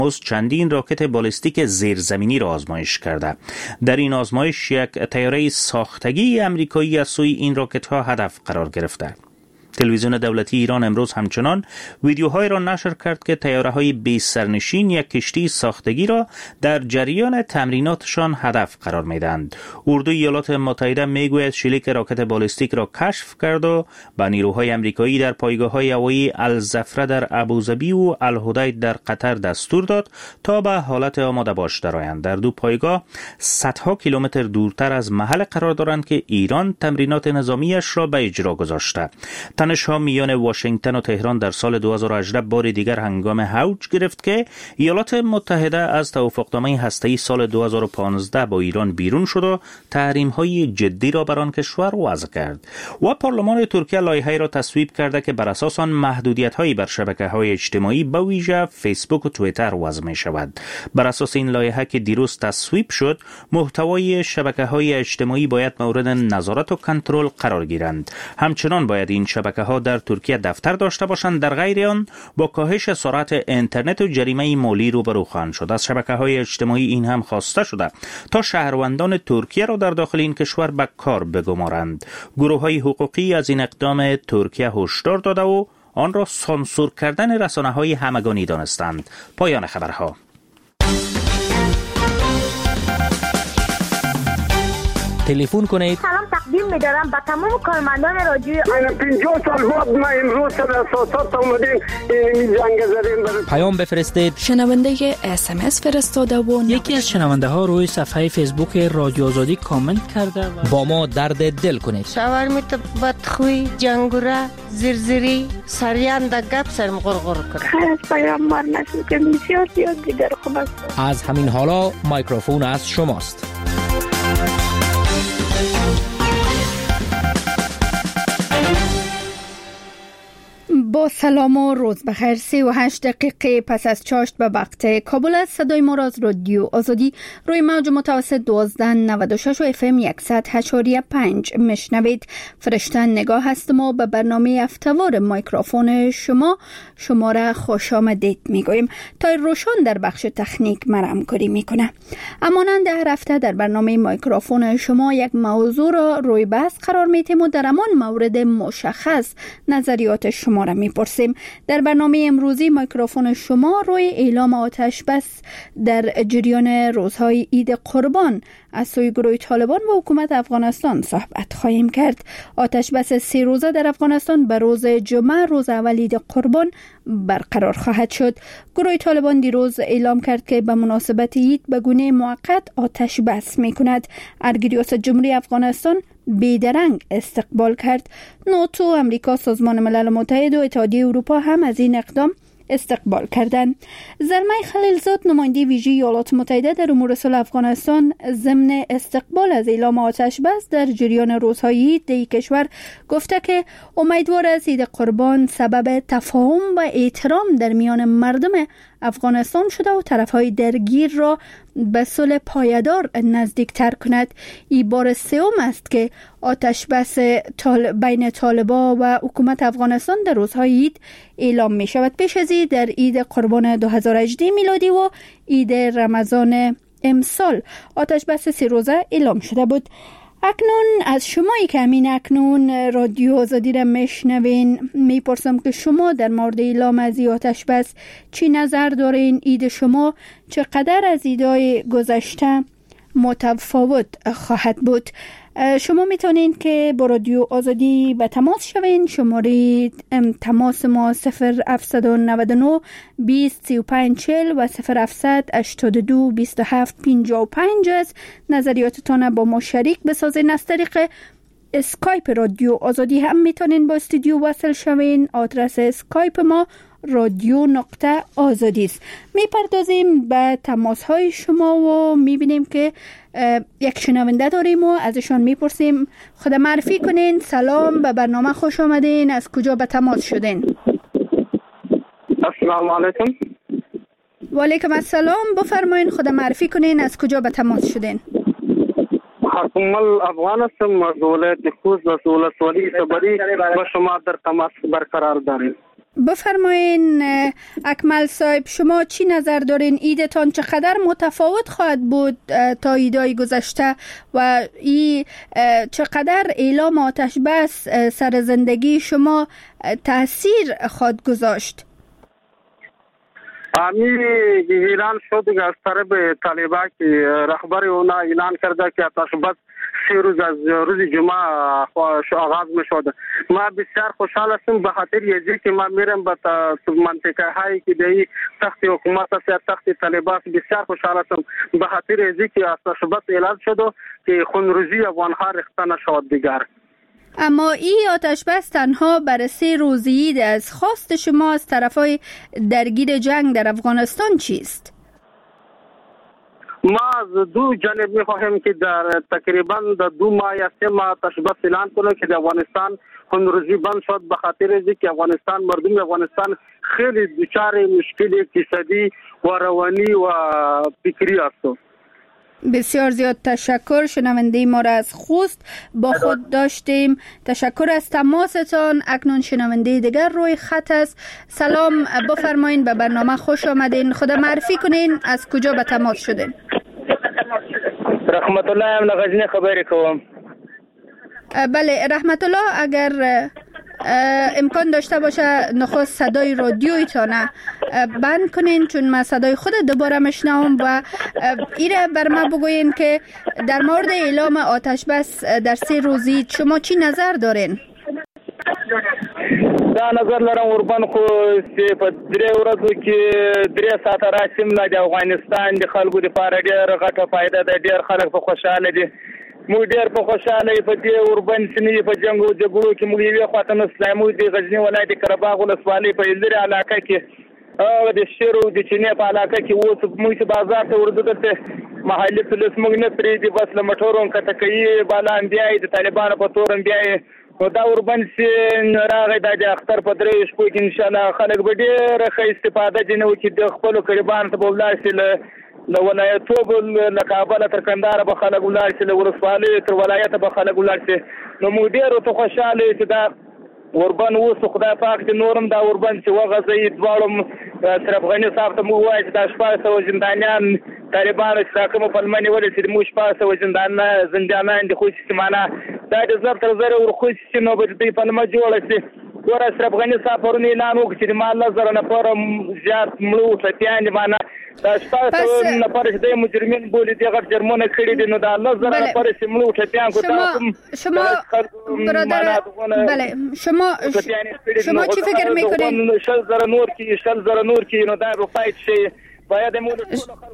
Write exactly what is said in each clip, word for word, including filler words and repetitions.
چندین راکت بالستیک زیرزمینی را آزمایش کرده. در این آزمایش یک طیاره ساختگی امریکایی از سوی این راکت ها هدف قرار گرفته. تلویزیون دولتی ایران امروز همچنان ویدیوهای را نشر کرد که طیاره‌های بی سرنشین یک کشتی ساختگی را در جریان تمریناتشان هدف قرار می‌دهند. اردوی ایالات متحده میگوید شلیک راکت بالستیک را کشف کرد و به نیروهای آمریکایی در پایگاه‌های هوایی الزفره در ابوظبی و الحدید در قطر دستور داد تا به حالت آماده باش درآیند. در دو پایگاه صدها کیلومتر دورتر از محل قرار دارند که ایران تمرینات نظامیش را به اجرا گذاشته. تنش‌ها میان واشنگتن و تهران در سال دو هزار و هجده بار دیگر هنگام اوج گرفت که ایالات متحده از توافقنامه هسته‌ای سال دو هزار و پانزده با ایران بیرون شد و تحریم‌های جدی را بر آن کشور وضع کرد و پارلمان ترکیه لایحه‌ای را تصویب کرده که بر اساس آن محدودیت‌هایی بر شبکه‌های اجتماعی به ویژه فیسبوک و توییتر وضع می‌شود. بر اساس این لایحه که دیروز تصویب شد، محتوای شبکه‌های اجتماعی باید مورد نظارت و کنترل قرار گیرند. همچنان باید این شبکه‌ها در ترکیه دفتر داشته باشند، در غیر آن با کاهش سرعت اینترنت و جریمه مالی روبرو خواهند شد. از شبکه‌های اجتماعی این هم خواسته شده تا شهروندان ترکیه را در داخل این کشور به کار بگمارند. گروه‌های حقوقی از این اقدام ترکیه هشدار داده و آن را سانسور کردن رسانه‌های همگانی دانستند. پایان خبرها. تلفن کنید. سلام تقدیم می‌دارم به تمام کارمندان رادیو. من پنجاه سال بعد ما امروز سر اساسات اومدیم این جنگ زدیم. پیام بفرستید. شنونده اس ام اس فرستاده و یکی از شنونده ها روی صفحه فیسبوک رادیو آزادی کامنت کرده و با ما درد دل کنید. شاورمیت بدخوی جنگوره زرزری سریان د گپ سرم غرغر کنه. خیر پیام مار نشد که بسیار زیاد دیگر خوب است. از همین حالا میکروفون از شماست. با سلام و روز بخیر. سی و هشت دقیقه پس از چاشت به وقت کابل است. صدای ما را از رادیو آزادی روی موج متوسط دوازده نود و شش و اف ام صد و هشت و پنج میشنوید. فرشته نگاه هستم و به برنامه هفته‌وار میکروفون شما شما را خوش آمدید میگوییم. تا روشن در بخش تکنیک مرا همکاری میکنه. همانند هر هفته در برنامه میکروفون شما یک موضوع را روی بحث قرار میدیم و در همان مورد مشخص نظریات شما را میپرسیم. در برنامه امروزی میکروفون شما روی اعلام آتش بس در جریان روزهای عید قربان از سوی گروه طالبان و حکومت افغانستان صحبت خواهیم کرد. آتش بس سه روزه در افغانستان به روز جمعه روز اول عید قربان برقرار خواهد شد. گروه طالبان دیروز اعلام کرد که به مناسبت عید به گونه موقت آتش بس میکند. ارگ ریاست جمهوری افغانستان بیدرنگ استقبال کرد. ناتو، امریکا، سازمان ملل متحد و اتحادیه اروپا هم از این اقدام استقبال کردند. زلمه خلیلزاد نماینده ویژه ایالات متحده در امور صلح افغانستان ضمن استقبال از اعلام آتش بس در جریان روزهای عید در کشور گفته که امیدوار است عید قربان سبب تفاهم و احترام در میان مردم افغانستان شده و طرفهای درگیر را به صلح پایدار نزدیکتر کند. این بار سوم است که آتش بس طال... بین طالبان و حکومت افغانستان در روزهای عید اعلام می شود. پیش از این در عید قربان دو هزار و هجده میلادی و عید رمضان امسال آتش بس سه روزه اعلام شده بود. اکنون از شمایی که همین اکنون رادیو آزادی را میشنوین میپرسم که شما در مورد اعلام از آتش بس چی نظر دارین؟ عید شما چقدر از عیدهای گذشته متفاوت خواهد بود؟ شما میتونین که با رادیو آزادی به تماس شوین. شماره تماس ما صفر هفتصد و نود و نه بیست سی و پنج چهل و صفر هفتصد هشتاد و دو بیست و هفت پنجاه و پنج است. نظریاتتان با ما شریک بسازین. از طریق اسکایپ رادیو آزادی هم میتونین با استودیو وصل شوین. آدرس اسکایپ ما رادیو نقطه آزادی است. میپردازیم به تماس های شما و میبینیم که یک شنونده داریم و ازشان میپرسیم. خود معرفی کنین. سلام، به برنامه خوش آمدین. از کجا به تماس شدین؟ السلام علیکم. و علیکم السلام. بفرمایین خود معرفی کنین. از کجا به تماس شدین؟ حکم افغان هستم از ولایت خوست و ولسوالی صبری با شما در تماس برقرار داریم. بفرمایین اکمل صاحب، شما چی نظر دارین؟ ایدتان چقدر متفاوت خواهد بود تا ایدای گذشته و ای چقدر اعلام آتش بس سر زندگی شما تاثیر خواهد گذاشت؟ امی اعلان شد از طرف طالبان که رهبر اونا اعلان کرده که آتش بس سه روز از روز جمعه آغاز می شود. ما بسیار خوشحال هستم به خاطر یزی که ما میرم به منطقه هایی که دی تحت حکومت است، تحت طالبان، بسیار خوشحال هستم به خاطر یزی که آتش بس اعلان شد که خونریزی افغان ها ریخته نشود دیگر. اما این آتش بس تنها برای سه روزی است. خواست شما از طرفای درگیر جنگ در افغانستان چیست؟ ما از دو جانب می خواهیم که در تقریبا در دو ماه یا سه ماه آتش بس اعلان کنه که در افغانستان خونریزی بند شد، به خاطر اینکه که افغانستان مردم افغانستان خیلی دچار مشکل اقتصادی و روانی و فکری است. بسیار زیاد تشکر. شنونده ما را از خوست با خود داشتیم. تشکر از تماستان. اکنون شنونده دیگر روی خط است. سلام، بفرمایین، به برنامه خوش آمدین. خود معرفی کنین، از کجا به تماس شدین؟ رحمت الله ام غزنی خبری کوم. بله رحمت الله، اگر امکان داشته باشه نخست صدای رادیویتان بند کنین، چون من صدای خود دوباره مشنوم و ایره بر ما بگوین که در مورد اعلام آتش بس در سه روزی شما چی نظر دارین؟ دا نظر لرم قربان خو چې په درې ورځو کې درې ساعته راشم نه د افغانستان د خلکو لپاره ډېره غټه فایده ده. ډېر خلک په خوشاله دي، موږ ډېر په خوشاله یو. په دې اوربن سیمې په جنګ او جګړو کې موږ یوې خواته نسلای، موږ د غزني ولایت قره باغ ولسوالۍ په لرې علاقه کې هغه د شیرو د چینې په علاقه کې اوس موږ چې بازار ته ورځو دلته محلي پولیس موږ نه پرېږدي، بس له موټرو ښکته کوي، بالا هم بیایي د طالبانو په تور هم بیایي. نو دا اوربن سیمې راغی، دا د اختر په درې شپو کې انشاءالله خلک به ډېره ښه استفاده ځینې وکړي، د خپلو قریبانو ته به ولاړ شي، له ولایتوب له کابله تر کندهاره به خلک ولاړ شي، له ولسوالیو تر ولایته به خلک ولاړ شي. نو موږ ډېر ورته خوشحاله یو چې دا اوربن اوس خدای پاک چې نورم دا اوربن چې وغځوي. دواړو اشرف غني صاحب ته موږ وایو چې دا شپږ سوه زندانیان طالبانو چې دا کومه پلمه نیولې چې موږ شپږ سوه زندانیان دي، خو چې معنا دا د زر تر زره ورخوشي چې نو به د دوی پلمه جوړه شي. ګوره اشرف غني صاحب پرون اعلان وکړ چې د ما لس زره نفره زیات مړه ټپیان دي، معنا دا شپږ سوه نفره چې دوی مجرمین بولي دي غټ جرمونه کړي دي، نو دا لس زره نفره چې مړه ټپیان کو دا شما برادر بله شما شما چی فکر میکنید؟ شل زره نور کی شل زره نور کی نو دا رفایت شي باید مول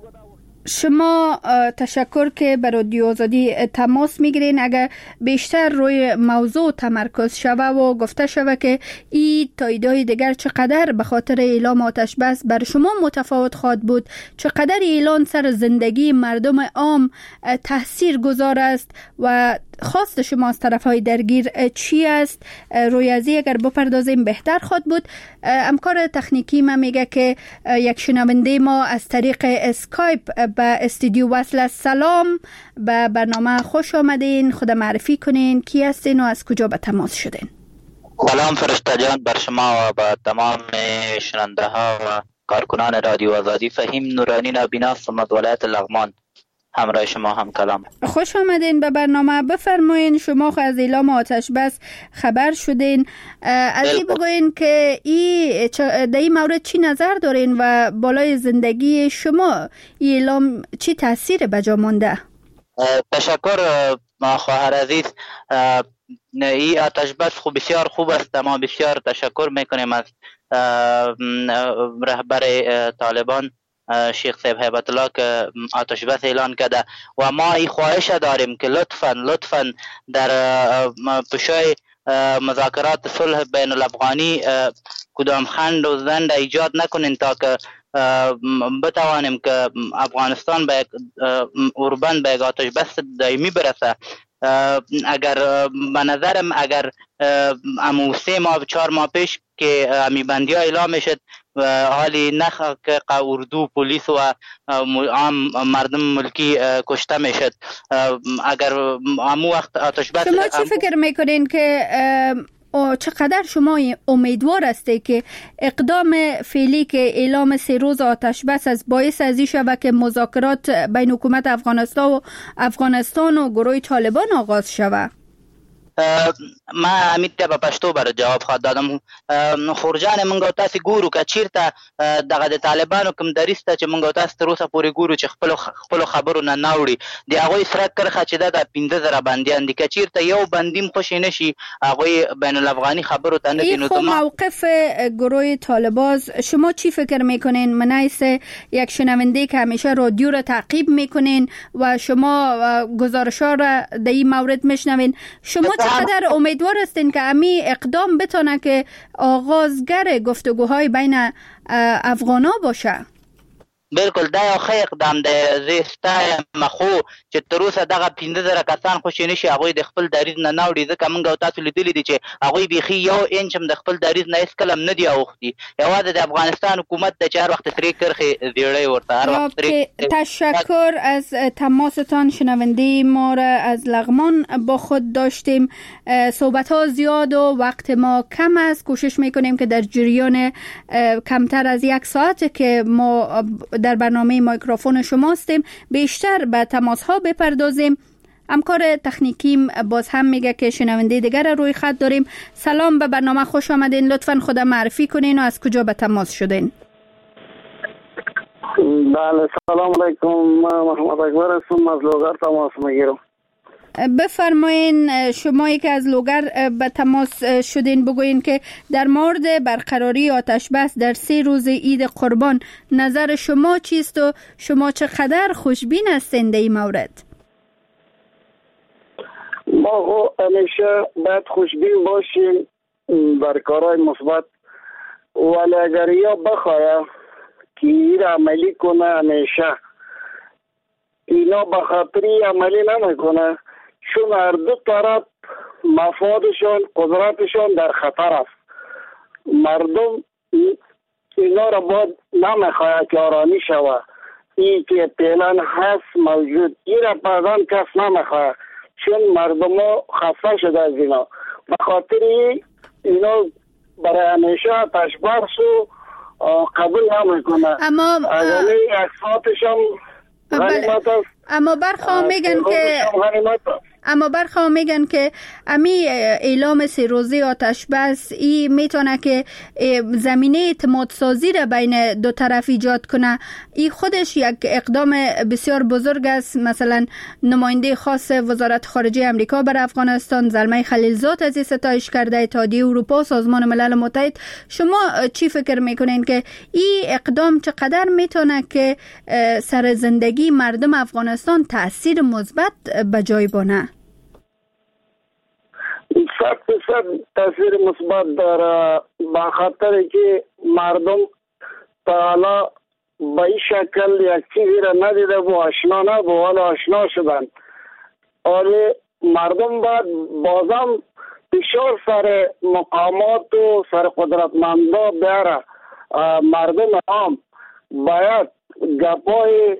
شما تشکر که به رادیو آزادی تماس میگیرین. اگر بیشتر روی موضوع تمرکز شوه و گفته شوه که این تاییدهای دیگر چقدر به خاطر اعلام آتش بس بر شما متفاوت خواهد بود، چقدر اعلان سر زندگی مردم عام تاثیر گذار است و خواست شما از طرف های درگیر چی است، روی ازی اگر بپردازیم بهتر خواهد بود. همکار تکنیکی ما میگه که یک شنونده ما از طریق اسکایپ به استودیو وصل است. سلام، به برنامه خوش آمدین. خود معرفی کنین، کی هستین و از کجا به تماس شدین؟ سلام فرشته جان بر شما و به تمام شنونده ها و کارکنان رادیو آزادی. فهیم نورانی نابینا صمد ولایت لغمان همراه شما هم کلام. خوش آمدین به برنامه. بفرمایین، شما خو از اعلام آتش بس خبر شدین، از این بگوین که ای در این مورد چی نظر دارین و بالای زندگی شما این اعلام چی تاثیر بجا مانده؟ تشکر خواهر عزیز. این آتش بس خوب بسیار خوب است، ما بسیار تشکر میکنیم از رهبر طالبان شیخ صاحب هیبت الله که آتش بس اعلان کرده و ما این خواهش داریم که لطفاً لطفاً در پشای مذاکرات صلح بین الافغانی کدام خند و زند ایجاد نکنین تا که بتوانیم که افغانستان به اوربن به آتش بس دائمی برسه. اگر به نظرم اگر امو سه ماه چهار ماه پیش که امی بندی ها اعلام شد و حالی نخ که اردو پلیس و عام مردم ملکی کشته می شد، اگر امو وقت آتش بس شما چی فکر میکنین که چقدر شما امیدوار هستید که اقدام فعلی که اعلام سه روز آتش بس از باعث از این شود که مذاکرات بین حکومت افغانستان و افغانستان و گروه طالبان آغاز شود؟ ما امید ته په پښتو بر جواب خو دادم. خورجان منګو تاسو ګورو که چیرته دغه د طالبانو کوم دریسته چې منګو تاسو تر اوسه پورې ګورو چې خپل خپل خبرو نه ناوړي د هغه سره کرخه چې د پنځه زره بنديان دي که چیرته یو بندیم خوشی نشي هغه بین الافغانی خبرو ته نه دینو. تو موقف گروه طالباز شما چی فکر میکنین؟ منایس یک شنونده که همیشه رادیو را تعقیب میکنین و شما گزارش‌ها را در این مورد میشنوین، شما چقدر امیدوار هستین که امی اقدام بتونه که آغازگر گفتگوهای بین افغانا باشه؟ بالکل دا یو ښه اقدام دی. زه ستایم خو چې تر اوسه دغه پنځه زره کسان خوشي نشي هغوی د خپل دریځ نه نه اوړي، ځکه موږ او تاسو لیدلي دي چې هغوی بیخي یو انچ هم د خپل دریځ نه هېڅکله هم نه دي اوښتي. یوازې د افغانستان حکومت دی چې هر وخت سرې کرښې زیړی ورته هر وخت سرې. تشکر از تماستان. شنونده ما را از لغمان با خود داشتیم. صحبت ها زیاد و وقت ما کم است. کوشش میکنیم که در جریان کمتر از یک ساعت که ما در برنامه میکروفون شما هستیم بیشتر به تماس ها بپردازیم. همکار تکنیکیم باز هم میگه که شنونده دیگر روی خط داریم. سلام، به برنامه خوش آمدین. لطفاً خود معرفی کنین و از کجا به تماس شدین؟ بله سلام علیکم، محمد اکبر هستم، از لوگر تماس میگیرم. بفرمایین، شمایی که از لوگر به تماس شدین بگوین که در مورد برقراری آتش بس در سه روز عید قربان نظر شما چیست و شما چقدر خوشبین هستین در این مورد؟ ما همیشه باید خوشبین باشیم بر کارهای مثبت، ولی اگر یا بخواه که این عملی کنه همیشه اینا به خاطری عملی نمیکنه، چون هر دو طرف مفادشان قدرتشان در خطر است. مردم اینا را باید نمیخواهد که آرانی شود. این که فعلا هست موجود این را بعداً کس نمیخواهد، چون مردم ها خسته شده از اینا. به خاطر اینا برای همیشه تشبرس و قبول نمیکنه. اما اگر اکساتشان غنیمت است. اما برخواه میگن که اما برخواه میگن که امی اعلام سه روزه آتش بس ای میتونه که زمینه اعتماد سازی را بین دو طرف ایجاد کنه. ای خودش یک اقدام بسیار بزرگ است. مثلا نماینده خاص وزارت خارجه امریکا بر افغانستان زلمه خلیلزاد از این ستایش کرده، اتحادیه اروپا، سازمان ملل متحد. شما چی فکر میکنین که ای اقدام چقدر میتونه که سر زندگی مردم افغانستان تأثیر مثبت به جای بانه؟ صد درصد تاثیر مثبت داره، به خاطر که مردم تا حالا به این شکل یک چیزی را ندیده و آشنا نبود، ولی آشنا شدن. ولی مردم باید بازم فشار سر مقامات و سر قدرتمندا بیاره. مردم هم باید گپای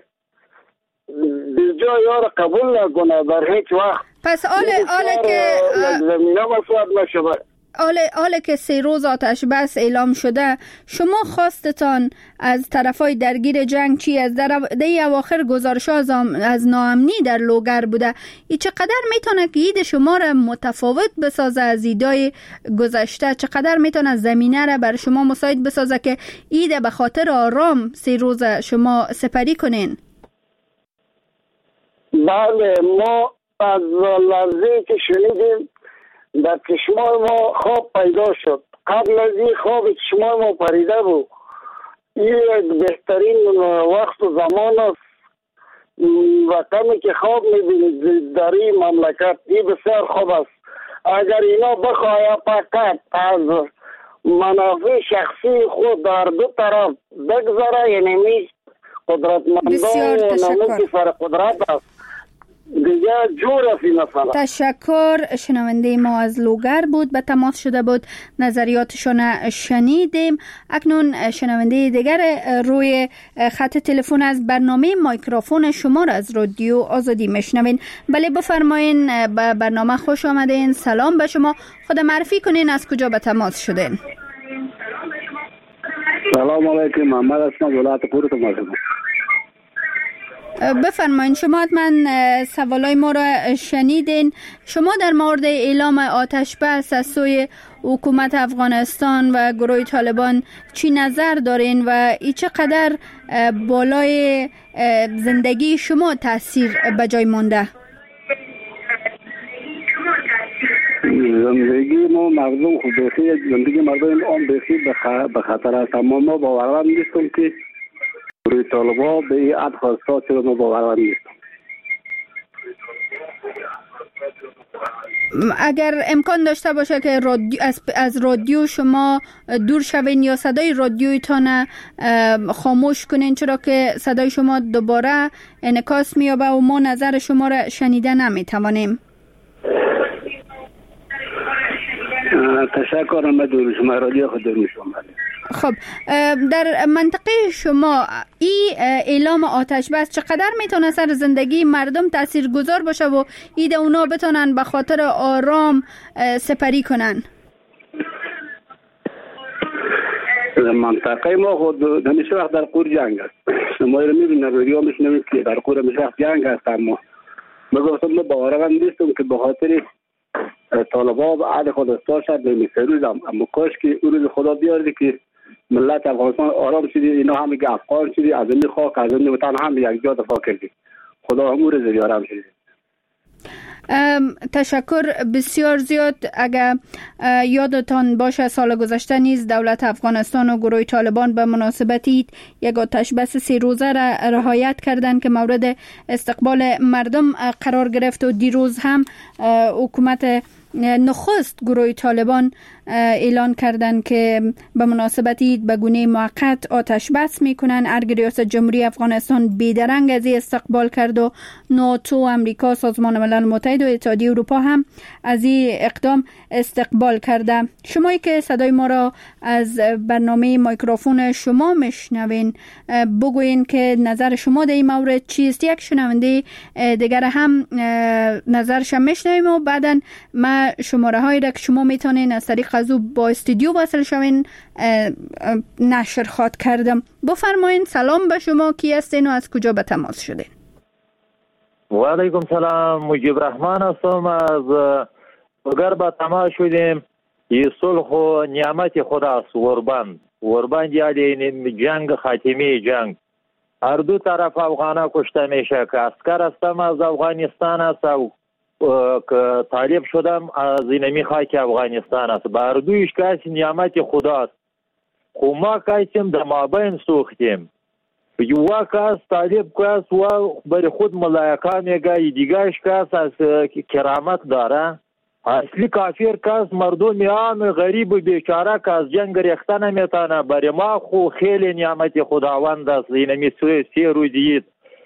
بیجا یار قبول نکنه در هیچ وقت. پس آله آله که زمینه مساعد نشده. آله آله که سه روز آتش بس اعلام شده، شما خواستتان از طرفای درگیر جنگ چی؟ از در دی اواخر گزارش از, از ناامنی در لوگر بوده. ای چقدر میتونه که اید شما را متفاوت بسازه از ایدای گذشته؟ چقدر میتونه زمینه را بر شما مساعد بسازه که اید به خاطر آرام سه روز شما سپری کنین؟ بله، ما از لحظه که شنیدیم در چشمان ما خواب پیدا شد. قبل از این خواب چشمان ما پریده بود. این یک بهترین وقت و زمان است وقتی که خواب میبینید در این مملکت. این بسیار خوب است. اگر اینا بخواهد فقط از منافع شخصی خود در دو طرف بگذاره، یعنی قدرتمندان و نموک سر قدرت است، دیگه جور است این مسئله. تشکر. شنونده ما از لوگر بود، به تماس شده بود، نظریاتشون شنیدیم. اکنون شنونده دیگر روی خط تلفن از برنامه مایکروفون شما را از رادیو آزادی میشنوین. بله بفرمایین، به برنامه خوش آمدین. سلام به شما، خود معرفی کنین از کجا به تماس شدین؟ سلام علیکم، محمد هستم، ولایت پور تماس شدم. بفرمایین، شما حتما سوالای ما را شنیدین. شما در مورد اعلام آتش بس از سوی حکومت افغانستان و گروه طالبان چی نظر دارین و ای چقدر بالای زندگی شما تاثیر به جای مانده؟ زندگی ما مردم خود بخیر، زندگی مردم آن بخیر به خطر است، اما ما باورم نیستم که روی طالبا به این عد خواستا چرا ما باورم نیستم. اگر امکان داشته باشه که رادیو از, از رادیو شما دور شوین یا صدای رادیویتان خاموش کنین، چرا که صدای شما دوباره انعکاس میابه و ما نظر شما را شنیده نمیتوانیم. تشکر، من دور شما رادیو خود دور میشم. خب در منطقه شما این اعلام آتش بس چقدر میتونه سر زندگی مردم تاثیرگذار باشه و اید اونا بتونن به خاطر آرام سپری کنن؟ منطقه ما خود همیشه وقت در قور جنگ است. شما رو میبینید رادیو میشنوید که در قور همیشه وقت جنگ است، اما من گفتم من باورم نیستم که به خاطر طالبا به عهد خود استاشد نمیسروزم، اما کاش که اون روز خدا بیارده که ملت افغانستان آرام شدی، اینا هم که افغان شدی، از این خاک از این وطن هم یک جا دفاع کردی. خدا همون روز بیارم شدی. تشکر بسیار زیاد. اگر یادتان باشه سال گذشته نیز دولت افغانستان و گروه طالبان به مناسبت عید یک آتش بس سه روزه را رعایت کردند که مورد استقبال مردم قرار گرفت و دیروز هم حکومت نخست گروه طالبان اعلان کردند که به مناسبت عید به گونه موقت آتش بس میکنن. ارگ ریاست جمهوری افغانستان بیدرنگ از این استقبال کرد و ناتو، امریکا، سازمان ملل متحد و اتحادیه اروپا هم از این اقدام استقبال کرده. شمایی که صدای ما را از برنامه مایکروفون شما میشنوین بگوین که نظر شما در این مورد چیست. یک شنونده دیگر هم نظرش میشنویم و بعداً ما شماره هایی را که شما میتونین از طریق از او با استودیو وصل شوین نشر خواد کردم. بفرمایین. سلام به شما، کی هستین و از کجا به تماس شدین؟ و علیکم سلام، مجیب رحمان هستم، از اگر به تماس شدیم. این صلح و نعمت خداست. وربند وربند یعنی جنگ، خاتمه جنگ. هر دو طرف افغانا کشته میشه که اسکر هستم از افغانستان است و که طالب شدم از اینمی خاک افغانستان است. به هر دویش کسی نعمت خداست. خو ما کسیم در مابین سوختیم. یو کس طالب کس و بر خود ملایکا میگه، دیگرش کس از کرامت داره. اصلی کافر کس مردم عام غریب و بیچاره که از جنگ ریخته نمیتونه. برای ما خو خیلی نعمت خداوند است. اینمی سی روزید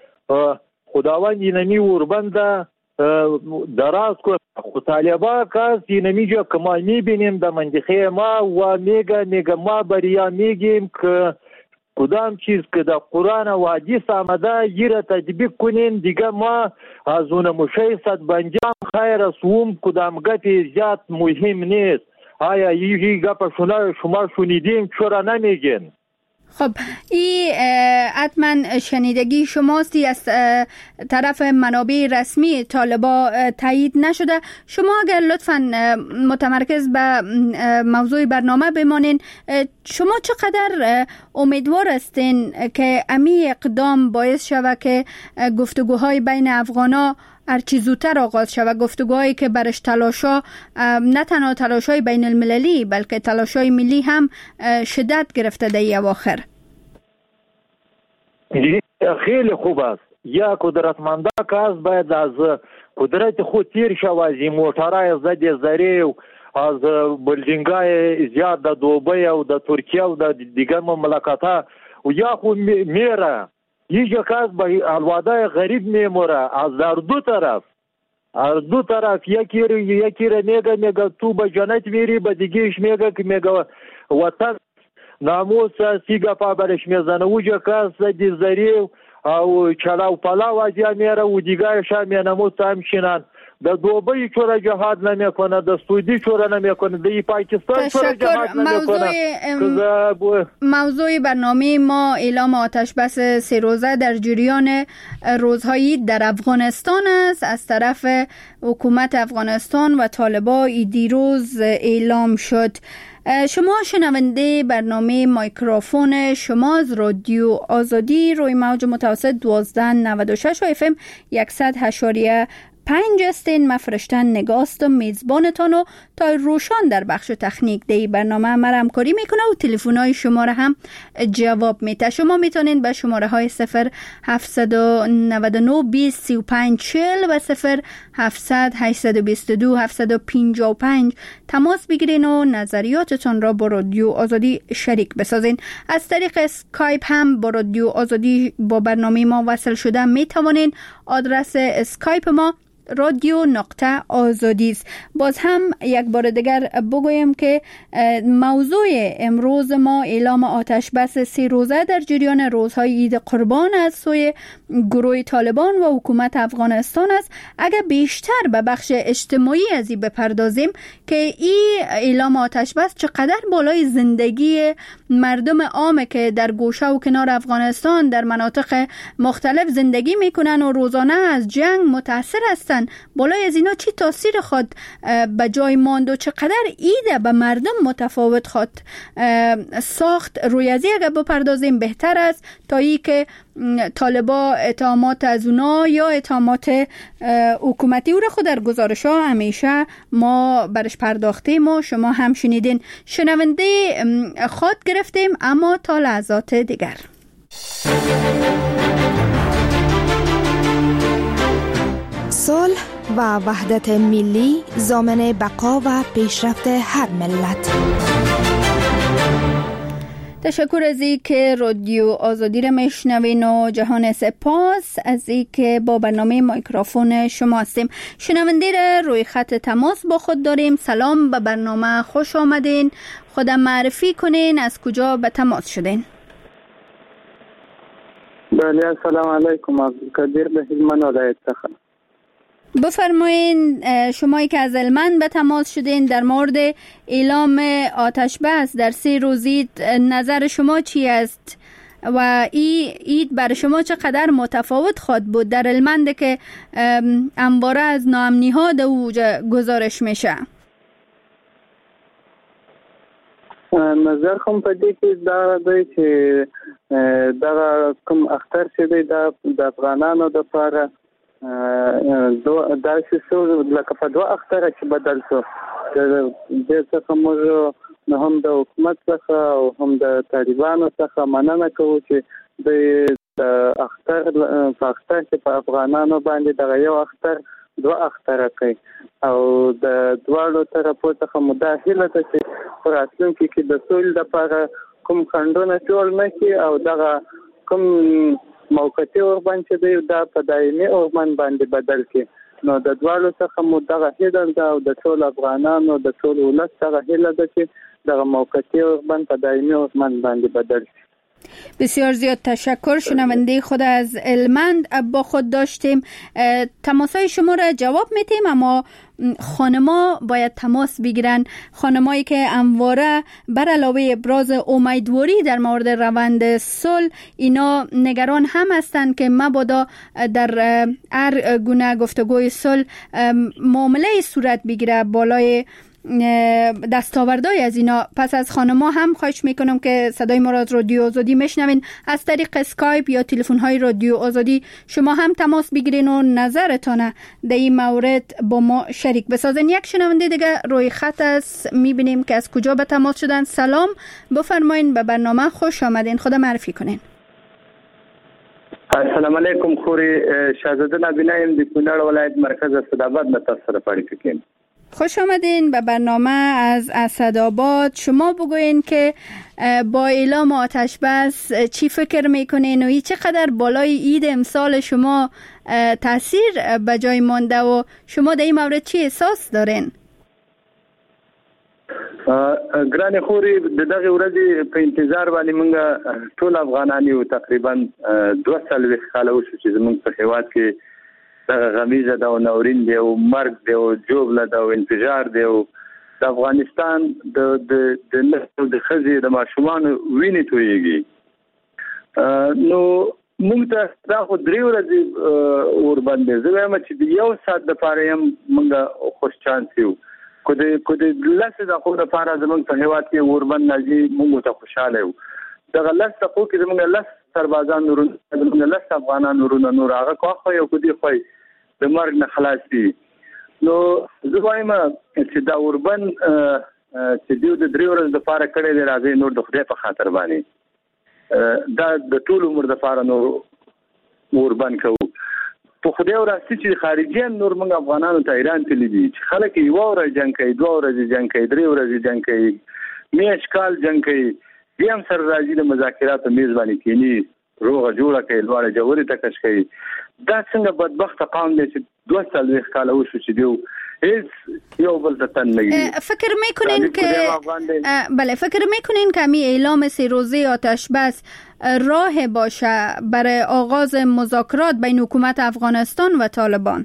خداوند اینمی وربنده دراز کن. خود طالبا کس اینمی جا که ما میبینیم در منطقه ما و میگه میگه ما بریا میگیم که کدام چیز که در قرآن و حدیث آمده یه تطبیق کنین، دیگه ما از اون مشه صد بنجام خیر است. اون کدام گپی زیاد مهم نیست. آیا یه گپ شما شنیدیم چرا نمیگین؟ خب این حتما شنیدگی شماستی از طرف منابع رسمی طالبا تایید نشده. شما اگر لطفاً متمرکز به موضوع برنامه بمانین، شما چقدر امیدوار هستین که امی اقدام باعث شود که گفتگوهای بین افغانا هرچی زودتر آغاز شود، گفتگوهایی که برش تلاشا نه تنها تلاشای بین المللی بلکه تلاشای ملی هم شدت گرفته در اواخر؟ خیلی خوب است. یا قدرتمنده کس باید از قدرت خود تیر شود، از این موترهای زد زری و از بلدینگای زیاد در دوبای و در ترکیه و در دیگر مملکت ها و یا خود میره هیچ کس به الوادای غریب میموره از در دو طرف از دو طرف یکی یکی را میگه میگه تو به جنت میری به دیگهش میگه که میگه وطن ناموس سیگا پا برش میزنه اوجا کس دیزداری او چلاو پلاو ازیا میره و دیگرش هم ناموس هم شینن در دوبایی چورا جهاد نمیکنه در سعودی چورا نمیکنه در پاکستان چورا جهاد نمیکنه. موضوع, موضوع برنامه ما اعلام آتش بس سه روزه در جریان روزهای در افغانستان است از طرف حکومت افغانستان و طالبان. دیروز اعلام شد. شما شنونده برنامه مایکروفون شما از رادیو آزادی روی موج متوسط دوازده نود و شش و اف ام صد و هشت و پنج استین. من فرشتن نگاست و میزبانتان و تا روشان در بخش تکنیک دی برنامه مرا همکاری میکنه و تلفن های شما را هم جواب میده. شما میتونین به شماره های صفر هفت نه نه بیست سی و پنج چهل و صفر هفتصد هشتصد و بیست و دو هفتصد و پنجاه و پنج تماس بگیرین و نظریاتتان را با رادیو آزادی شریک بسازین. از طریق اسکایپ هم با رادیو آزادی با برنامه ما وصل شده میتوانین. آدرس اسکایپ ما رادیو نقطه آزادی است. باز هم یک بار دیگر بگویم که موضوع امروز ما اعلام آتش بس سه روزه در جریان روزهای عید قربان از سوی گروه طالبان و حکومت افغانستان است. اگر بیشتر به بخش اجتماعی از این بپردازیم که این اعلام آتش بس چقدر بالای زندگی مردم عامه که در گوشه و کنار افغانستان در مناطق مختلف زندگی میکنن و روزانه از جنگ متاثر هستند، بالای از اینا چی تاثیر خود به جای ماند و چقدر ایده به مردم متفاوت خود ساخت. روی از اگر بپردازیم بهتر است تا ای که طالبا اتهامات از اونا یا اتهامات حکومتی او را خود در گزارش ها همیشه ما برش پرداختیم و شما هم شنیدین. شنونده خود گرفتیم اما تا لحظات دیگر. صلح و وحدت ملی ضامن بقا و پیشرفت هر ملت. تشکر از این که رادیو آزادی را میشنوین و جهان سپاس از این که با برنامه مایکروفون شما هستیم. شنونده را روی خط تماس با خود داریم. سلام، به برنامه خوش آمدین. خودم معرفی کنین، از کجا به تماس شدین؟ بله، السلام علیکم. عبدالقدیر به هلمند ولایت څخه. بفرمایین شمایی که از هلمند به تماس شدین در مورد اعلام آتش بس در سه روزی نظر شما چی است و این عید برای شما چقدر متفاوت خواهد بود در هلمند که همواره از ناامنی ها در اوجا گزارش میشه؟ نظر خم په دې کې دا دی چې دا کوم اختر چې دی د افغانانو د لپاره دا چې لکه په دوه اختره چې بدل شو د څخه موږ نه هم د حکومت څخه او هم د طالبانو څخه مننه کوو چې د اختر په اختر کې په افغانانو باندې دغه یو اختر دوه اختره کوي او د دواړو طرفو څخه مداخله ده چې پر راتلونکي کې د سولې لپاره کوم خنډونه جوړ نه کړي او دغه کوم موقتي اوربند چې دی دا په دایمي اوربند باندې بدل کړي. نو د دواړو څخه مو دغه هیله ده او د ټول افغانانو د ټول ولس دغه هیله ده چې دغه موقتي اوربند په دایمي اوربند باندې بدل کړي. بسیار زیاد تشکر. شنونده خود از هلمند با خود داشتیم. تماسای شما را جواب میتیم اما خانما باید تماس بگیرن. خانمایی که همواره بر علاوه ابراز امیدواری در مورد روند صلح اینا نگران هم هستند که مبادا در هر گونه گفتگوی صلح معامله صورت بگیره بالای دستاوردهای از اینا. پس از خانما هم خواهش میکنم که صدای ما را از رادیو آزادی میشنوین از طریق اسکایپ یا تلفن های رادیو آزادی شما هم تماس بگیرین و نظرتان در این مورد با ما شریک بسازین. یک شنونده دیگه روی خط است، میبینیم که از کجا به تماس شدن. سلام، بفرمایین، به برنامه خوش آمدین. خدا معرفی کنین. السلام علیکم. خوري شاهزاده نبینایم د کونړ ولایت مرکز اسداباد نه تاسو سره پاړی کوم. خوش آمدین به برنامه از اسدآباد. شما بگوین که با اعلام آتش بس چی فکر میکنین و چقدر بالای عید امسال شما تاثیر به جای مانده و شما در این مورد چی احساس دارین؟ ګرانې خوري د دغه ورځې په انتظار باندې موږ ټول افغانان یو تقریبا دوه څلوېښت کاله وشو چې زموږ په هېواد کې دغه غمیزه ده او ناورین دی او مرګ دی او جوړه ده او انفجار دی او د افغانستان د د د نسل د ښځې د ماشومانو وینې تویېږي. نو موږ ته دا خو درې ورځې ورباندې زه وایم چې د یو ساعت دپاره یم موږ خوش چانس یو کو د کو د لاسه د خو د لپاره زموږ په هیواد کې وربند ناجی موږ ته خوشاله یو. دغه لاسه خو کې زموږ لاس سربازان نور زموږ لاس افغانان نور نور هغه خو یو کو دی خو د مرګ نه خلاص دي. نو زه وایم چې دا وربند چې دیو د درې ورځې د لپاره کړي دی راځي نور د خدای په خاطر باندې دا د ټول عمر د لپاره نور وربند کوو. په خدای وراستی چې خارجيان نور موږ افغانانو ته ایران ته لیدي چې خلک یو ورځ جنگ کوي دوه ورځې جنگ کوي درې ورځې جنگ کوي میش کال جنگ کوي بیا هم سره راځي د مذاکراتو میز باندې کینی روغه جوړه کوي لوړه جوړې تکش کوي. دا څنګه بدبخت قوم دی چې دوه څلوېښت کاله وشو چې دیو هیچ یو بل ته تن نگیری. فکر میکنین که بله فکر میکنین که می اعلام سه روزه آتش بس راه باشه برای آغاز مذاکرات بین حکومت افغانستان و طالبان؟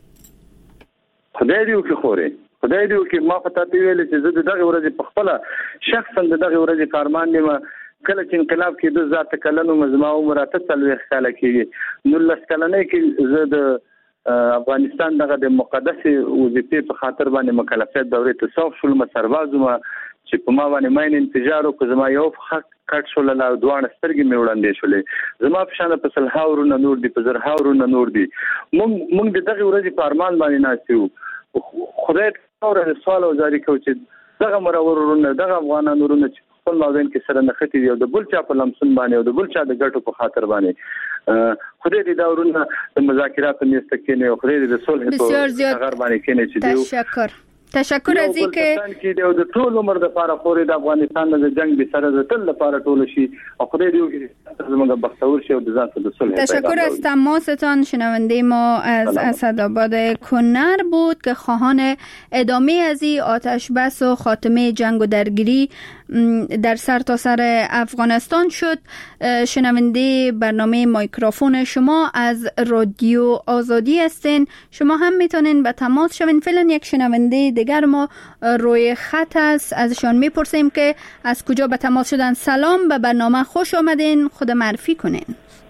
خدای دیو که خوره خدای دیو که ما خطا ویل چې زه دغه ورځې په خپل شخصا دغه ورځې فرمان نیمه کله چې انقلاب کې د ذات کلنو مزما عمر ته څلوېښت کاله کې نو لس کلنې کې زه د افغانستان دغه د مقدس وظیفې په خاطر باندې مکلفیت دورې ته صاف شول مسربازو ما چې په ما باندې ماین انتظار او زما یو حق کټ شول لا دوه سترګې مې وړاندې شولې زما په شان په سلهاورو نه نور دي په زرهاورو نه نور دي مونږ مونږ دغه ورځې په ارمان باندې ناسیو. خدای ته سوال او جاری کو چې دغه مرورونه دغه افغانانو چې خپل ماوین کې سره نختی دی او د بل چا په لمسون باندې او د بل چا د ګټو په خاطر باندې خدای دې دا ورونه د مذاکرات نیست کینه او خدای دې د صلح په غر باندې کینه چې دی. تشکر تشکر از اینکه د ټول عمر د لپاره خوري د افغانستان د جنگ به سره د تل لپاره ټول شي او خدای دې زموږ بختور شي او د ځان د صلح. تشکر از تماستان. شنونده ما از اسدآباد کنر بود که خواهان ادامه از این آتش بس و خاتمه جنگ و درگیری در سرتاسر سر افغانستان شد. شنونده برنامه مایکروفون شما از رادیو آزادی هستین. شما هم میتونین به تماس شوین. فعلا یک شنونده دیگر ما روی خط است، ازشان میپرسیم که از کجا به تماس شدن. سلام، به برنامه خوش آمدین، خود معرفی کنین.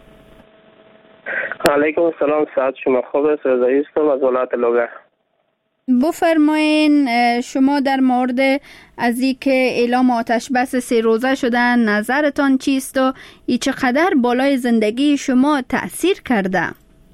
علیکم السلام، ساعت شما خوب است؟ رضایی هستم از ولایت لوگر. بفرمایین شما در مورد از اینکه اعلام آتش بس سه روزه شدن نظرتان چیست و این چقدر بالای زندگی شما تأثیر کرده؟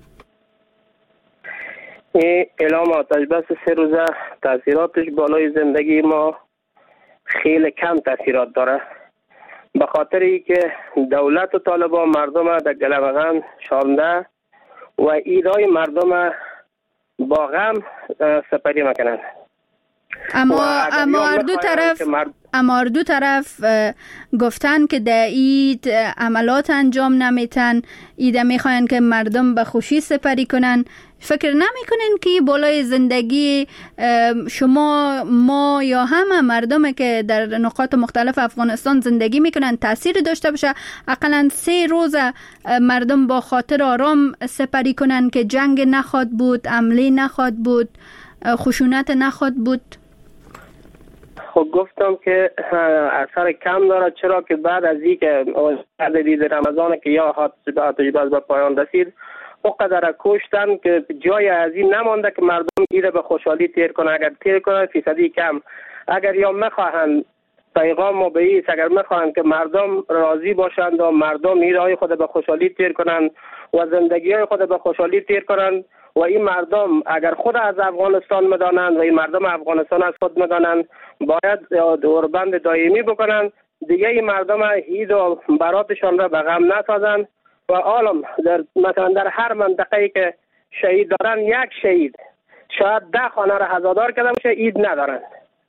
اعلام آتش بس سه روزه تأثیراتش بالای زندگی ما خیلی کم تأثیرات داره، به خاطر اینکه دولت و طالبان مردم در گلمغان شانده و ایرای مردم با غم سپری میکنند. اما اما هر دو طرف اما هر دو طرف گفتن که در اید عملات انجام نمیتن، ایده میخواین که مردم به خوشی سپری کنن. فکر نمیکنین که بالای زندگی شما ما یا همه مردم که در نقاط مختلف افغانستان زندگی میکنن تأثیر داشته باشه؟ اقلا سه روز مردم با خاطر آرام سپری کنن که جنگ نخواد بود، حمله نخواد بود، خشونت نخواد بود. خب گفتم که اثر کم داره، چرا که بعد از این که عدد رمضان که یا آتش بس به پایان رسید اقدر کشتن که جای از این نمانده که مردم ایره به خوشحالی تیر کنه. اگر تیر کنه فیصدی کم، اگر یا میخواهند پیغام و بیس، اگر میخواهند که مردم راضی باشند و مردم ایره های خود به خوشحالی تیر کنند و زندگی های خود به خوشحالی تیر کنند و این مردم اگر خود از افغانستان میدانند و این مردم افغانستان از خود میدانند باید دوربند دائمی بکنند دیگه. این مردم عید و براتشان را به غم نسازند و عالم در مثلا در هر منطقه‌ای که شهید دارن یک شهید شاید ده خانه را هزادار کرده باشه، اید ندارند.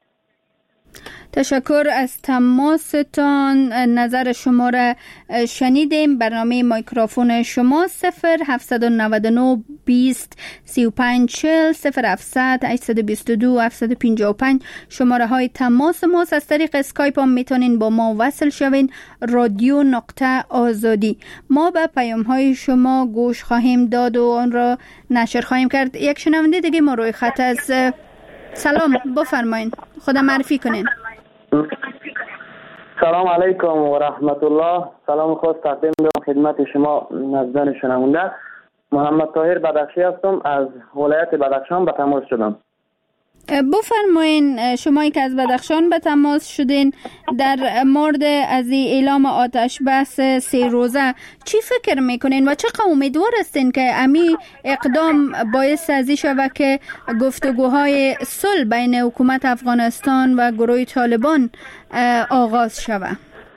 تشکر از تماستان. نظر شما را شنیدیم. برنامه میکروفون شما صفر هفتصد و نود و نه بیست سی و پنج چهل صفر هفتصد هشتصد و بیست و دو هفتصد و پنجاه و پنج شماره های تماس ماست. از طریق اسکایپ هم میتونین با ما وصل شوین. رادیو نقطه آزادی. ما به پیام های شما گوش خواهیم داد و آن را نشر خواهیم کرد. یک شنونده دیگه ما روی خط از. سلام، بفرمایید، خدا معرفی کنین. سلام علیکم و رحمت الله. سلام خاص تقدیم می‌کنم خدمت شما نزدیکان شنونده. محمد طاهر بدخشی هستم، از ولایت بدخشان به تماس شدم. بفرمایین، شمایی که از بدخشان به تماس شدین، در مورد از اعلام آتش بس سه روزه چی فکر میکنین و چقدر امیدوار هستین که امی اقدام باعث ازی شود که گفتگوهای صلح بین حکومت افغانستان و گروه طالبان آغاز شود؟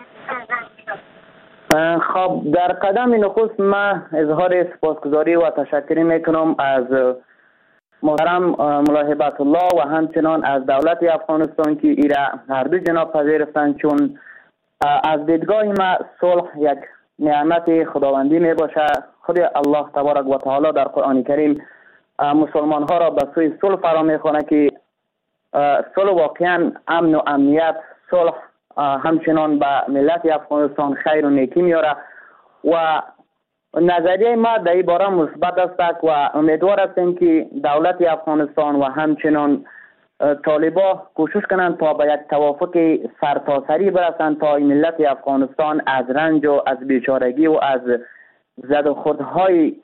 خب، در قدم نخست من اظهار سپاسگزاری و تشکری میکنم از محترم ملا هبت الله و همچنان از دولت افغانستان که ایره هر دو جناب پذیرفتند، چون از دیدگاه ما صلح یک نعمت خداوندی می باشه. خود الله تبارک و تعالی در قرآن کریم مسلمان ها را به سوی صلح فرا میخوانه که صلح واقعا امن و امنیت، صلح همچنان به ملت افغانستان خیر و نیکی میاره و نظریه ما در این باره مثبت است و امیدوار هستیم که دولت افغانستان و همچنان طالبا کوشش کنند تا به یک توافق سرتاسری برسند تا ملت افغانستان از رنج و از بیچارگی و از زد و خوردهای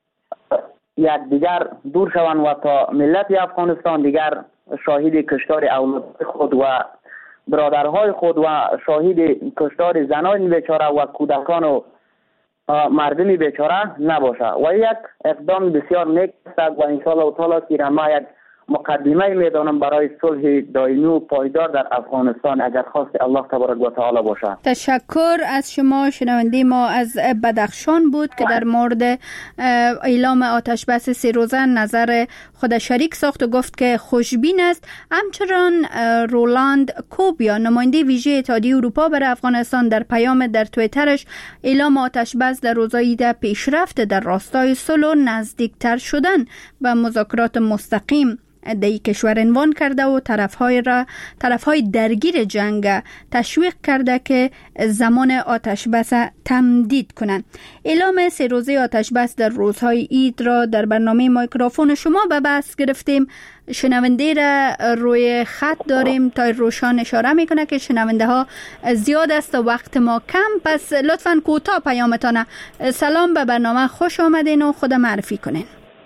یکدیگر دور شوند و تا ملت افغانستان دیگر شاهد کشتار اولاد خود و برادرهای خود و شاهد کشتار زنان بیچاره و کودکان و مردمی بیچاره نباشه. و یک اقدام بسیار نیک است و انشاءالله تعالی که ما یک مقدمه میدانم برای صلح دائمی و پایدار در افغانستان اگر خواست الله تبارک و تعالی باشه. تشکر از شما. شنونده ما از بدخشان بود که در مورد اعلام آتش بس سه روزه نظر خود شریک ساخت و گفت که خوشبین است. همچنان رولاند کوبیا نماینده ویژه اتحادیه اروپا برای افغانستان در پیام در توییترش اعلام آتش بس در روزهای ده پیشرفت در راستای صلح و نزدیکتر شدن به مذاکرات مستقیم در کشور عنوان کرده و طرفهای را طرفهای درگیر جنگ تشویق کرده که زمان آتش بس تمدید کنند. اعلام سه روزه آتش بس در روزهای عید را در برنامه میکروفون شما به بحث گرفتیم. شنونده را روی خط داریم تا روشان اشاره میکنه که شنونده ها زیاد است و وقت ما کم، پس لطفاً کوتاه پیامتان. سلام، به برنامه خوش آمدین و خود معرفی کنین.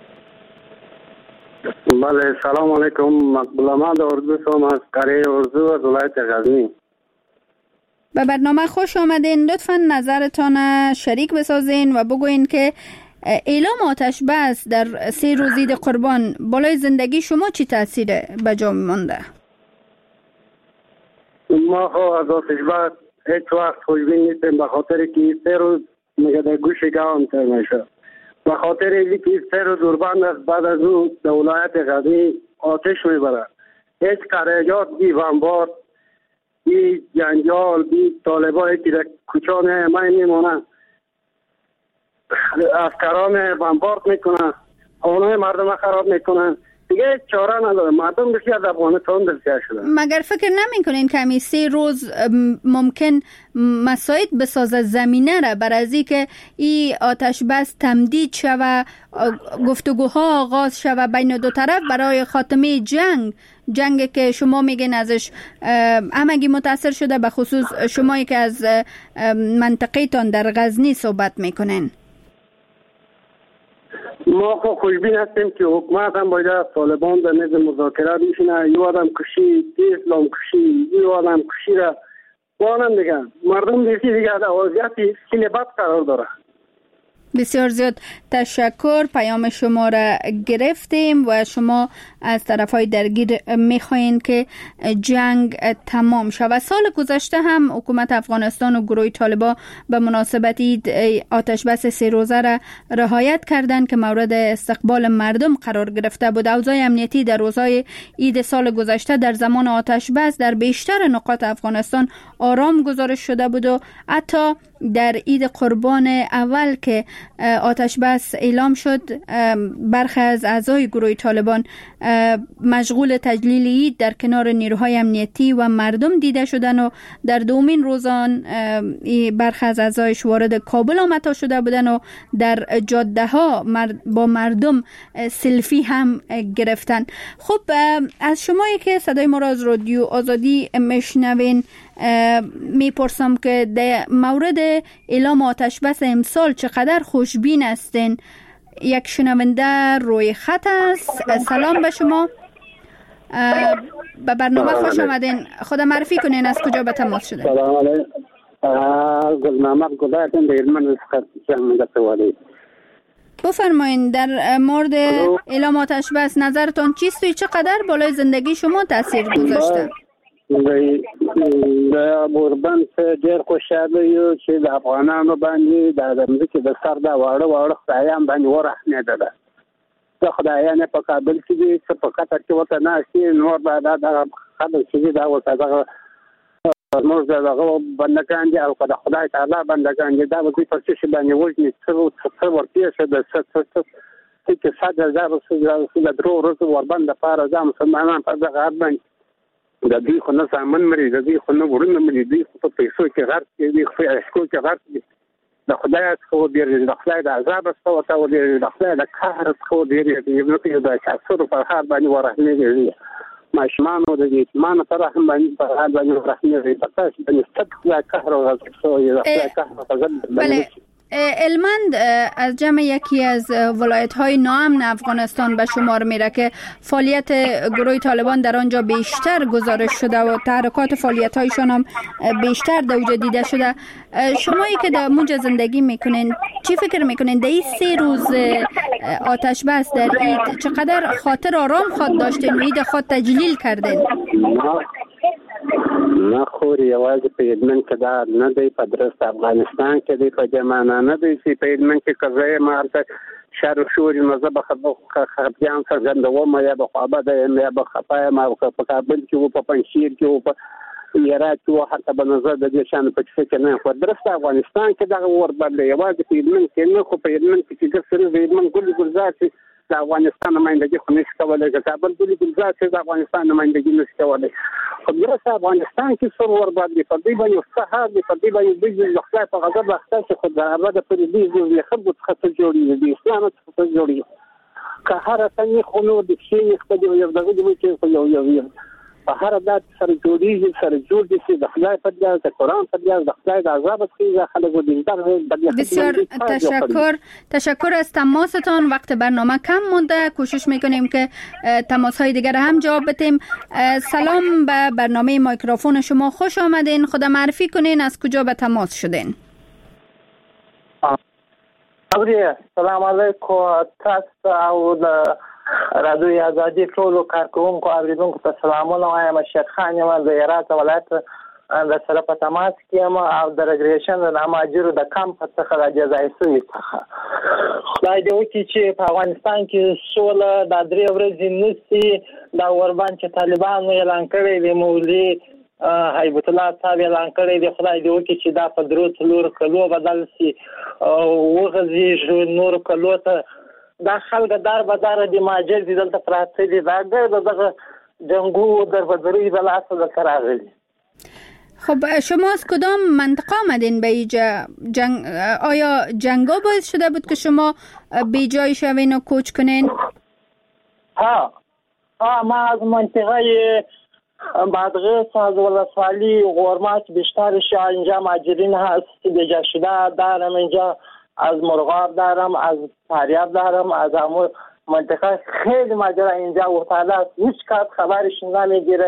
بله، سلام علیکم. مقبول احمد اردو سوم از قریه اردو از ولایت غزنی. به برنامه خوش آمدین. لطفاً نظرتان شریک بسازین و بگوین که اعلام آتش بس در سه روز عید قربان بالای زندگی شما چی تاثیر به جا مانده؟ ما خو از آتش بس هیچ وقت خوشبین نیستیم، به خاطر که سه روز میگه در گوش گاون تر میشه. به خاطر اینکه سه روز دوربند است، بعد از اون در ولایت غزنی آتش میبره. هیچ قریات بی بمبارد، بی جنجال، بی طالبایی که در کوچه من میمونن، افکران بمبارد میکنن، خانه مردم خراب میکنن. دیگه چاره نداره. مردم بسیار از افغانستان دلسیر شدن. مگر فکر نمی کنین که همی سه روز ممکن مساعد بسازه زمینه را بر ازی که این آتش بس تمدید شوه، گفتگوها آغاز شوه بین دو طرف برای خاتمه جنگ جنگ که شما میگین ازش همگی متاثر شده، به خصوص شمایی که از منطقه تان در غزنی صحبت میکنین؟ ما خو خوشبین هستیم که حکومت هم باید طالبان در میز مذاکرات میشینه. یو آدم کشی، اسلام کشی، یو آدم کشی را بانم دیگه مردم دیگه دیگه در وضعیت خیلی بد قرار داره. بسیار زیاد تشکر. پیام شما را گرفتیم و شما از طرفهای درگیر میخواین که جنگ تمام شود. سال گذشته هم حکومت افغانستان و گروه طالبان به مناسبت عید آتش بس سه روزه را رعایت کردند که مورد استقبال مردم قرار گرفته بود. اوضاع امنیتی در روزهای عید سال گذشته در زمان آتش بس در بیشتر نقاط افغانستان آرام گزارش شده بود و حتی در عید قربان اول که آتش بس اعلام شد برخی از اعضای گروه طالبان مشغول تجلیل عید در کنار نیروهای امنیتی و مردم دیده شدند و در دومین روزان برخی از اعضایش وارد کابل آمده شده بودند و در جاده ها با مردم سلفی هم گرفتن. خب از شمایی که صدای ما را از رادیو آزادی میشنوین میپرسم که در مورد اعلام آتش بس امسال چقدر خوشبین هستین؟ یک شنونده روی خط است. سلام به شما، به برنامه خوش آمدین. خود معرفی کنین از کجا به تماس شدین؟ سلام علیکم. گلنامه گلایتون در من سوالی بفرمایین در مورد اعلام آتش بس نظرتون چیست و چقدر بالای زندگی شما تاثیر گذاشته؟ د موربند ډېر خوشاله یو چې د افغانانو باندې د ځمکې د سر د واړه واړه خدایان باندې ورحمېدله. د خدایانې په کابل کې دي چې په قطر کې ورته ناست دي، نور به دا دغه خلک چې دي دا ورته دغه زموږ د دغه بندګان دي او که د خدای تعالی بندګان دي دا به دوی پر څه شي باندې وژني، څه ورپېښه ده، څه څه چې صد هزار د درو ورځو وربند دپاره دا مسلمانان په دغه حد باندې د دوی خو نه سامان مري، د دوی خو نه ورونه مري، دوی خو په پیسو کې غرق دي، دوی خو په عشقو کې غرق دي. د خدای څخه وبېرېږي، د خدای د عذاب څخه ورته وبېرېږي، د خدای د قهر څخه وبېرېږي، د چاڅرو پر حال باندې ورحمېږي، ماشومانو د یتیمانو پر رحم باندې پر حال باندې ورحمېږي. په تاسو باندې ستر خدای قهر او غضب شوی، د خدای قهر او غضب باندې. هلمند از جمع یکی از ولایت‌های ناامن افغانستان به شمار میره که فعالیت گروه طالبان در آنجا بیشتر گزارش شده و تحرکات فعالیت‌هایشان هم بیشتر در اونجا دیده شده. شمایی که در اونجا زندگی میکنین چی فکر میکنین در این سه روز آتش بس در عید چقدر خاطر آرام خود داشتین و عید خود تجلیل کردین؟ نه خور یوازې په هلمند کې دا نه دی، په درست افغانستان کې دی، په جمانه نه دی چې په هلمند کې که زه یم هلته شر و شور یم، زه به خفګان څرګندوم یا به خوابده یم یا به خفه یم، او که په کابل کې و، په پنجشیر کې و، په هرات کې و، هلته به نظر د دې شیانو په کیسه کې نه. خو درست افغانستان کې دغه وربند دی، یوازې په هلمند کې نه، خو په هلمند کې چې ګرځي د هلمند ګل ګلزار چې د افغانستان نمایندګي خو نشي کولی، که کابل ګل ګلزار چې د افغانستان نمایندګي نشي کولی. خو درست افغانستان کې سر وربند دی، په دې باندې سهار دی، په دې باندې دوی د خدای په غضب اخته چې خو د هغه د پرې دوی د خلکو څخه څه جوړېږي، د اسلام څخه څه جوړېږي. که هره څنګه خو نو د کښېني خپل یو دغه دی چې خو یو یو په هر دات سره جوړیږي، سره جوړ دي چې د خدای په دیار د قرآن په دیار د خدای د عذاب څخه خلک دیندار دي. بسیار تشکر تشکر از تماستان. وقت برنامه کم مونده، کوشش میکنیم که تماس های دیگر هم جواب بدیم. سلام به برنامه مایکروفون شما، خوش آمدین. خدا معرفی کنین از کجا به تماس شدین؟ سلام علیکم. تاسو او رادیوی آزادی ټولو کارکوونکو اوریدونکو ته سلامونه وایم. شیخ خان یم د هرات ولایت د سره په تماس کې یم او د ریګریشن د مهاجرو د کمپ څخه د جزایي سوي څخه. خدای دې وکړي چې په افغانستان کې سوله د درې ورځې نشي. دا وربند چې طالبانو اعلان کړی دی، مولوي هیبت الله صاحب اعلان کړی دی، خدای دې وکړي چې دا په درو څلورو کلو بدل شي او وغځېږي نورو کلو ته. دا خلک دار بدار دي، مهاجر دي، دلته پراته دي، دا ګرد دغه جنگو در بدروی بلاسه دلته راغلي. خب شما از کدام منطقه آمدین به اینجا؟ جنگ آیا جنگا باعث شده بود که شما بی جای شوین و کوچ کنین؟ ها ها ما از منطقه بادغیس از ولسوالی غورمات بیشترش اینجا مهاجرین هست که بیجا شده دارم. اینجا از مرغاب دارم، از فاریاب دارم، از همون منطقه خیلی ماجرا اینجا افتاده است. هیچ کس خبرش نمیگیره.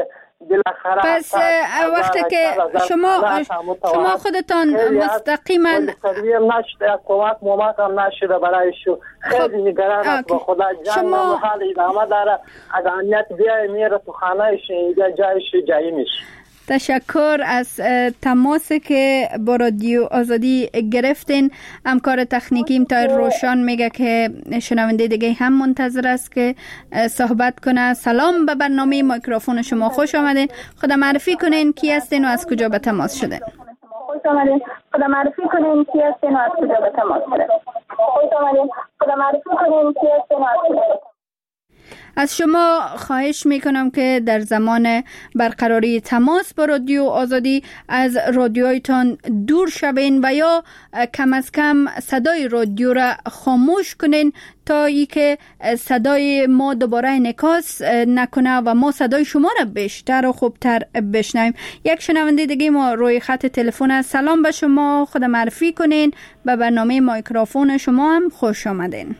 بالاخره پس وقتی که شما شما خودتان مستقیما تدویر نشده، کمک ممک هم نشده برایشو، خیلی نگران است با خدا. جنگ محال ادامه داره، اگر امنیت بیای میره تو خانهش اینجا جایش جایی میشه. تشکر از تماسی که با رادیو آزادی گرفتین. همکار تکنیکیم تا روشان میگه که شنونده دیگه هم منتظر است که صحبت کنه. سلام به برنامه میکروفون شما، خوش آمدین. خود معرفی کنین کی هستین و از کجا به تماس شدین؟ خوش آمدین. خود معرفی کنین کی هستین و از کجا به تماس شدین؟ خوش آمدین. خود معرفی کنین کی هستین و از کجا. از شما خواهش میکنم که در زمان برقراری تماس با رادیو آزادی از رادیویتان دور شوین و یا کم از کم صدای رادیو را خاموش کنین تا ای که صدای ما دوباره انعکاس نکنه و ما صدای شما را بیشتر و خوبتر بشنویم. یک شنونده دیگه ما روی خط تلفن است. سلام به شما، خود معرفی کنین. به برنامه میکروفون شما هم خوش آمدین.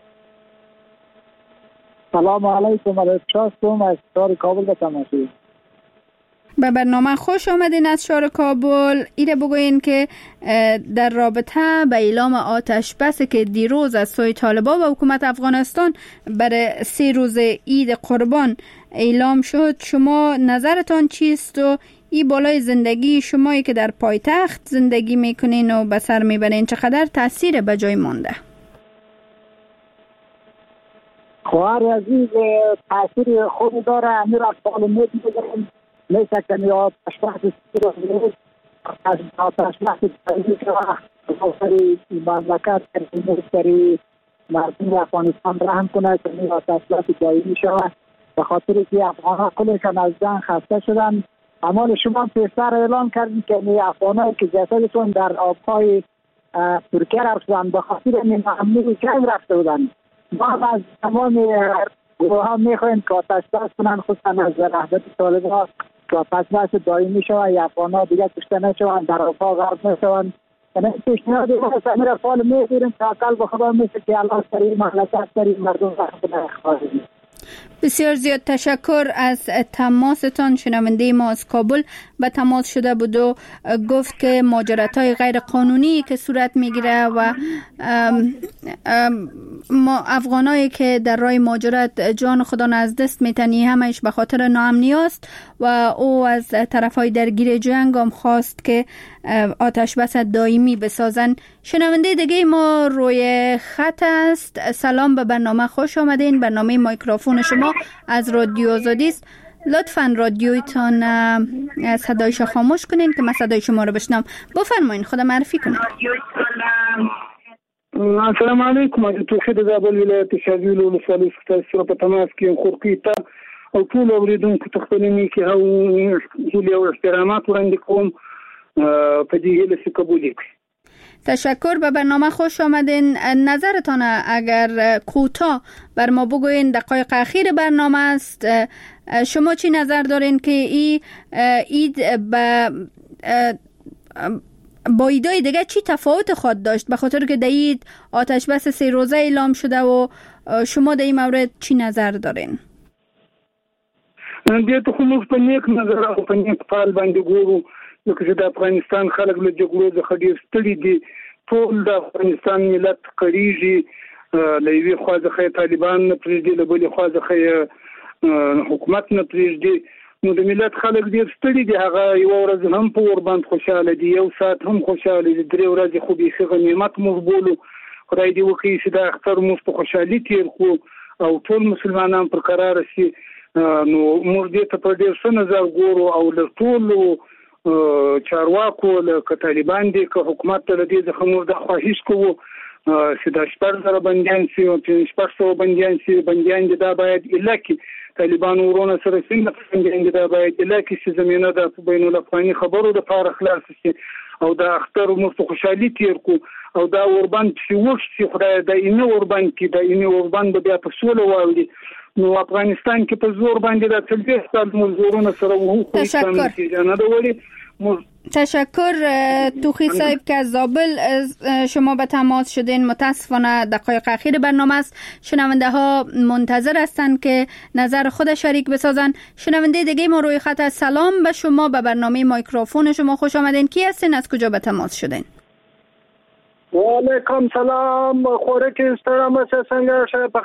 سلام علیکم، علیکم از شهر کابل به تماشی. به برنامه خوش آمدین از شهر کابل. ایره بگوین که در رابطه به اعلام آتش بس که دیروز از سوی طالبان و حکومت افغانستان برای سه روز عید قربان اعلام شد، شما نظرتان چیست و این بالای زندگی شمایی که در پایتخت زندگی میکنین و به سر میبرین چقدر تاثیر به جای مانده؟ خواهر عزیز، تاثیر خود داره. امیر اطفال مید میگرم میشه که نیاد اشباحت سیر رو اشباحت سیر شوه سری مملکت سری مردم افغانستان رحم کنه که نیاد اشباحت دایمی شوه، به خاطر که افغانها کلشان از جنگ خسته شدن. اما شما پیشتر اعلان کردید که نی افغانهایی که جسدشون در آبهای ترکیه رفتن به خاطر امنی جنگ رفته بودن. ما از تمام گروه ها میخوایم که آتش بس کنن، خصوصا از رهبر طالبان که آتش بس دائمی شوند، افغان ها دیگه کشته نشوند، در آبها غرق نشوند. یعنی پیشنهاد ما امیر اطفال میگیریم که اقل به خدا میشه که الله سری مملکت سری مردم خواهد. بسیار زیاد تشکر از تماستان. شنونده ما از کابل به تماس شده بود و گفت که ماجرات‌های غیر قانونی که صورت میگیره و ام ام ما افغانایی که در راه مهاجرت جان خدا از دست میتنی همش به خاطر ناامنی است و او از طرفای درگیر جنگ هم خواست که آتش بس دائمی بسازن. شنونده دیگه ما روی خط است. سلام، به برنامه خوش آمدین. برنامه میکروفون شما از رادیو آزادی است. لطفاً رادیویتان صدایش خاموش کنین که من صدای شما رو بشنوم. بفرمایین، خدا معرفی کنین. السلام علیکم، از توحید زابل ولایت شاذیل ولسوالی څخه سره په تماس کې خورقي ته او ټول اوریدونکو ته خپلني کې او ټول او احترامات وړاندې کوم په دې هیله چې قبول کړئ. تشکر، به برنامه خوش آمدین. نظرتان اگر کوتاه بر ما بگوین، دقایق اخیر برنامه است، شما چی نظر دارین که این عید با با ایدای دیگه چی تفاوت خواهد داشت؟ به خاطر که در عید آتش بس سه روزه اعلام شده و شما در این مورد چی نظر دارین؟ دې ته خو موږ په نیک نظر او په نیک فعال باندې ګورو، لکه چې د افغانستان خلک له جګړو څخه ډېر ستړي دي. ټول د افغانستان ملت کړيږي، له یوې خوا څخه طالبان نه پرېږدي، له بلې خوا څخه حکومت نه پرېږدي. نو د ملت خلک ډېر ستړي دي. هغه یوه ورځ هم په ورباند خوشحاله دي، یو ساعت هم خوشحاله دي، درې ورځې خو بیخي غنیمت موږ بولو. خدای دې وکړي چې دا اختر موږ په خوشحالي تېر کړو او ټول مسلمانان پر قراره شي. نو موږ دې ته په ډېر ښه نظر ګورو او له ټولو چارواکو لکه طالبان دي که حکومت ته له دې څخه موږ دا خواهش کوو چې دا شپږ زره بندیان شي او شپږ سوه بندیان شي. بندیان دي دا باید ایله کړي. طالبان ورونه سره څنګه بندیان دي دا باید ایله کړي چې زمینه د بین الافغاني خبرو دپاره خلاص شي او دا اختر موږ په خوشحالي تېر کړو او دا اوربند چې وښت شي خدای د اینه اوربند کې د اینه اوربند به بیا په سوله واوړي. نو افغانستان کې په زور باندې د څلوېښت کال موږ زورونه سره وو خو هېڅ هم نتیجه نه ده وړې. تشکر توخی صاحب که از زابل شما به تماس شدین. متاسفانه دقایق اخیر برنامه است. شنونده ها منتظر هستند که نظر خود شریک بسازن. شنونده دیگه ما روی خط. سلام به شما، به برنامه مایکروفون شما خوش آمدین. کی هستین؟ از کجا به تماس شدین؟ و علیکم سلام. خوره که استرام است سنگر شب